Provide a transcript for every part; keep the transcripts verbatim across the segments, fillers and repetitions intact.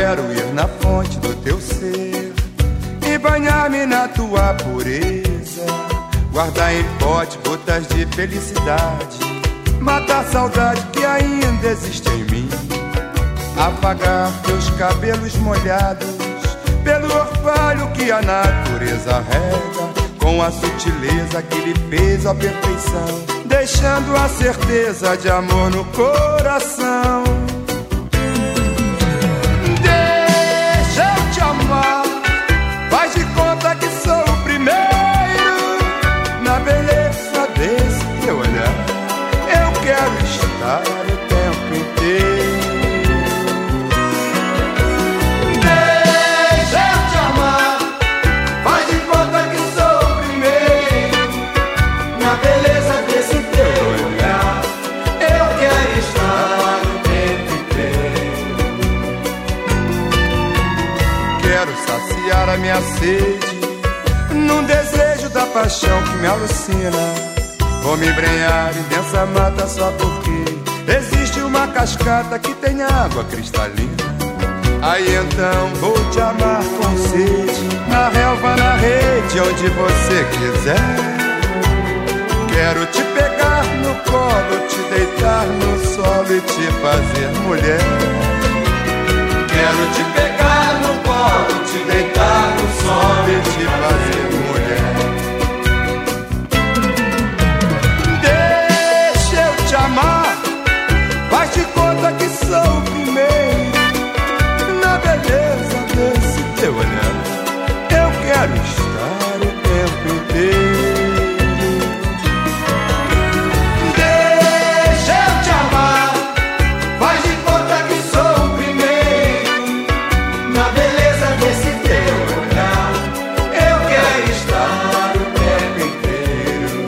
quero ir na fonte do teu ser e banhar-me na tua pureza, guardar em pote gotas de felicidade, matar a saudade que ainda existe em mim, apagar teus cabelos molhados pelo orvalho que a natureza rega, com a sutileza que lhe fez a perfeição, deixando a certeza de amor no coração. Deixa eu te amar, faz de conta que sou o primeiro na beleza desse teu olhar. Eu quero estar o tempo inteiro. Deixa eu te amar, faz de conta que sou o primeiro na beleza desse teu olhar. Eu quero estar o tempo inteiro. Quero saciar a minha sede num desejo da paixão que me alucina. Vou me embrenhar em densa mata só porque existe uma cascata que tem água cristalina. Aí então vou te amar com sede, na relva, na rede, onde você quiser. Quero te pegar no colo, te deitar no solo e te fazer mulher. Quero te pegar no colo, te deitar no solo e te fazer mulher. Deixa eu te amar, faz de conta que sou o primeiro na beleza desse teu olhar. Eu quero estar o tempo inteiro. Deixa eu te amar, faz de conta que sou o primeiro na beleza desse teu olhar. Eu quero estar o tempo inteiro.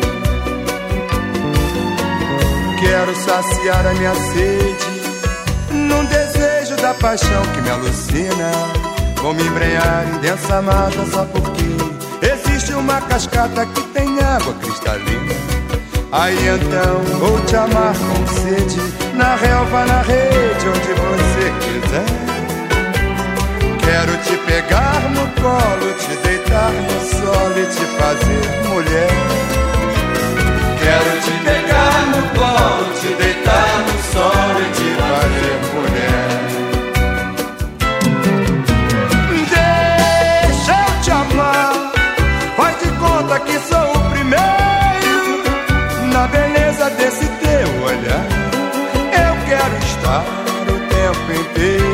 Quero saciar a minha sede num desejo da paixão que me alucina. Vou me embrenhar em densa mata só porque existe uma cascata que tem água cristalina. Aí então vou te amar com sede, na relva, na rede, onde você quiser. Quero te pegar no colo, te deitar no solo e te fazer mulher. Quero te pegar no colo, te deitar no solo e te fazer mulher. Deixa eu te amar, faz de conta que sou o primeiro na beleza desse teu olhar. Eu quero estar o tempo inteiro.